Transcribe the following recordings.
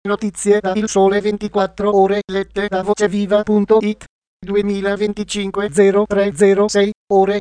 Notizie da Il Sole 24 Ore lette da voceviva.it 2025 0306 ore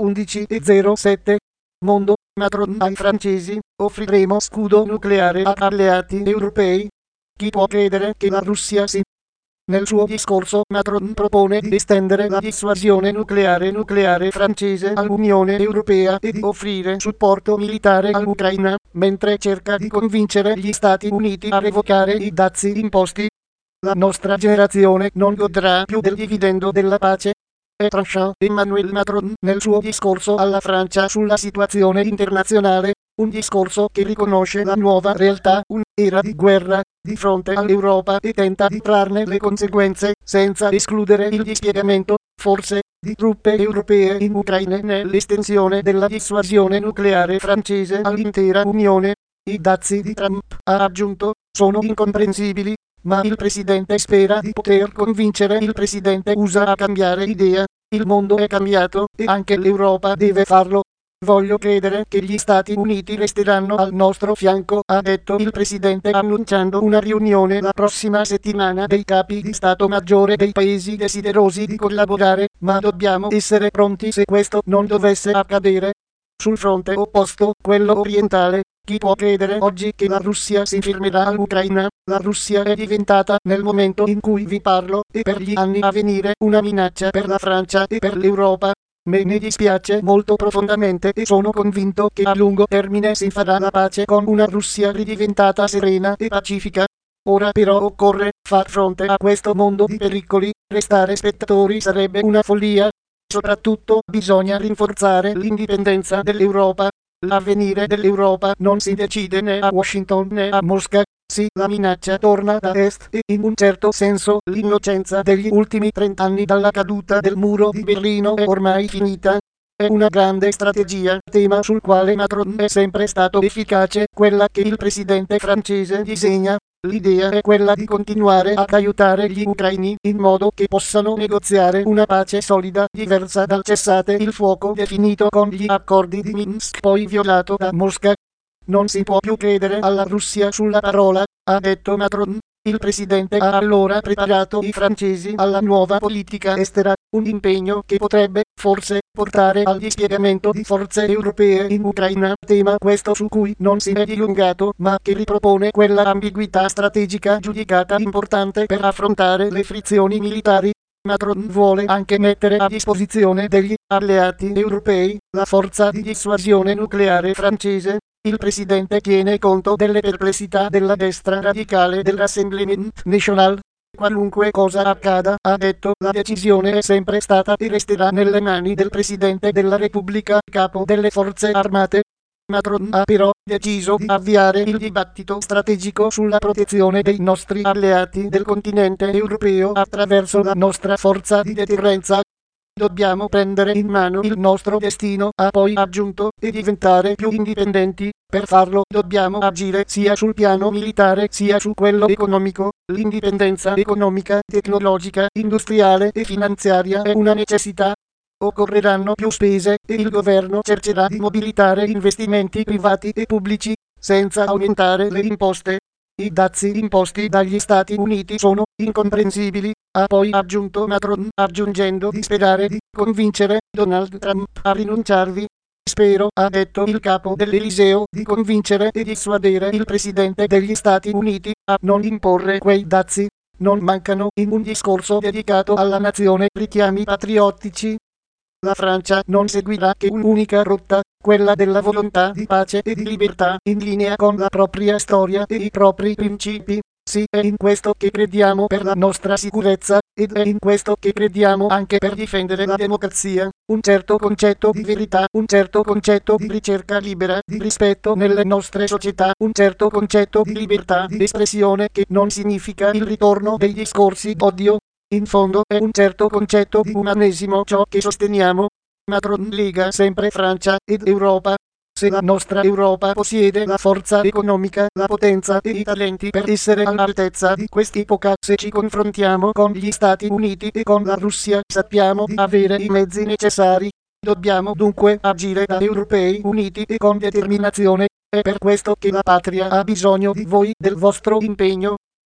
11:07. Mondo, Macron ai francesi, offriremo scudo nucleare a alleati europei. Chi può credere che la Russia si... Nel suo discorso Macron propone di estendere la dissuasione nucleare francese all'Unione Europea e di offrire supporto militare all'Ucraina, mentre cerca di convincere gli Stati Uniti a revocare i dazi imposti. La nostra generazione non godrà più del dividendo della pace. È tranchant Emmanuel Macron nel suo discorso alla Francia sulla situazione internazionale, un discorso che riconosce la nuova realtà, un'era di guerra, di fronte all'Europa e tenta di trarne le conseguenze, senza escludere il dispiegamento, forse, di truppe europee in Ucraina nell'estensione della dissuasione nucleare francese all'intera Unione. I dazi di Trump, ha aggiunto, sono incomprensibili, ma il presidente spera di poter convincere il presidente USA a cambiare idea. Il mondo è cambiato e anche l'Europa deve farlo. Voglio credere che gli Stati Uniti resteranno al nostro fianco, ha detto il presidente annunciando una riunione la prossima settimana dei capi di Stato Maggiore dei paesi desiderosi di collaborare, ma dobbiamo essere pronti se questo non dovesse accadere. Sul fronte opposto, quello orientale, chi può credere oggi che la Russia si fermerà all'Ucraina? La Russia è diventata, nel momento in cui vi parlo, e per gli anni a venire, una minaccia per la Francia e per l'Europa. Me ne dispiace molto profondamente e sono convinto che a lungo termine si farà la pace con una Russia ridiventata serena e pacifica. Ora però occorre far fronte a questo mondo di pericoli, restare spettatori sarebbe una follia. Soprattutto bisogna rinforzare l'indipendenza dell'Europa. L'avvenire dell'Europa non si decide né a Washington né a Mosca. Sì, la minaccia torna da est e in un certo senso l'innocenza degli ultimi 30 anni dalla caduta del muro di Berlino è ormai finita. È una grande strategia, tema sul quale Macron è sempre stato efficace, quella che il presidente francese disegna. L'idea è quella di continuare ad aiutare gli ucraini in modo che possano negoziare una pace solida, diversa dal cessate il fuoco definito con gli accordi di Minsk poi violato da Mosca. Non si può più credere alla Russia sulla parola, ha detto Macron. Il presidente ha allora preparato i francesi alla nuova politica estera, un impegno che potrebbe, forse, portare al dispiegamento di forze europee in Ucraina, tema questo su cui non si è dilungato, ma che ripropone quella ambiguità strategica giudicata importante per affrontare le frizioni militari. Macron vuole anche mettere a disposizione degli alleati europei la forza di dissuasione nucleare francese. Il presidente tiene conto delle perplessità della destra radicale del Rassemblement National. Qualunque cosa accada, ha detto, la decisione è sempre stata e resterà nelle mani del Presidente della Repubblica, capo delle forze armate. Macron ha però deciso di avviare il dibattito strategico sulla protezione dei nostri alleati del continente europeo attraverso la nostra forza di deterrenza. Dobbiamo prendere in mano il nostro destino, ha poi aggiunto, e diventare più indipendenti. Per farlo dobbiamo agire sia sul piano militare sia su quello economico. L'indipendenza economica, tecnologica, industriale e finanziaria è una necessità. Occorreranno più spese e il governo cercherà di mobilitare investimenti privati e pubblici, senza aumentare le imposte. I dazi imposti dagli Stati Uniti sono incomprensibili, ha poi aggiunto Macron, aggiungendo di sperare di convincere Donald Trump a rinunciarvi. Spero, ha detto il capo dell'Eliseo, di convincere e dissuadere il presidente degli Stati Uniti a non imporre quei dazi. Non mancano in un discorso dedicato alla nazione richiami patriottici. La Francia non seguirà che un'unica rotta, quella della volontà di pace e di libertà, in linea con la propria storia e i propri principi. Sì, è in questo che crediamo per la nostra sicurezza, ed è in questo che crediamo anche per difendere la democrazia, un certo concetto di verità, un certo concetto di ricerca libera, di rispetto nelle nostre società, un certo concetto di libertà di espressione che non significa il ritorno dei discorsi d'odio. In fondo è un certo concetto di umanesimo ciò che sosteniamo. Macron lega sempre Francia ed Europa. Se la nostra Europa possiede la forza economica, la potenza e i talenti per essere all'altezza di quest'epoca, se ci confrontiamo con gli Stati Uniti e con la Russia, sappiamo di avere i mezzi necessari. Dobbiamo dunque agire da europei uniti e con determinazione. È per questo che la patria ha bisogno di voi, del vostro impegno.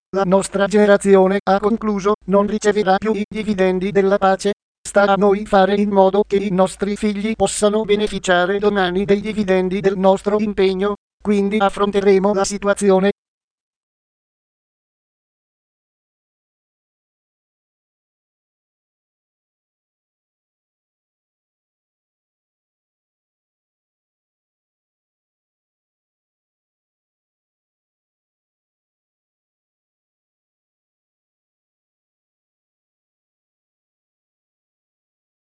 La nostra generazione, ha concluso, non riceverà più i dividendi della pace. Sta a noi fare in modo che i nostri figli possano beneficiare domani dei dividendi del nostro impegno. Quindi affronteremo la situazione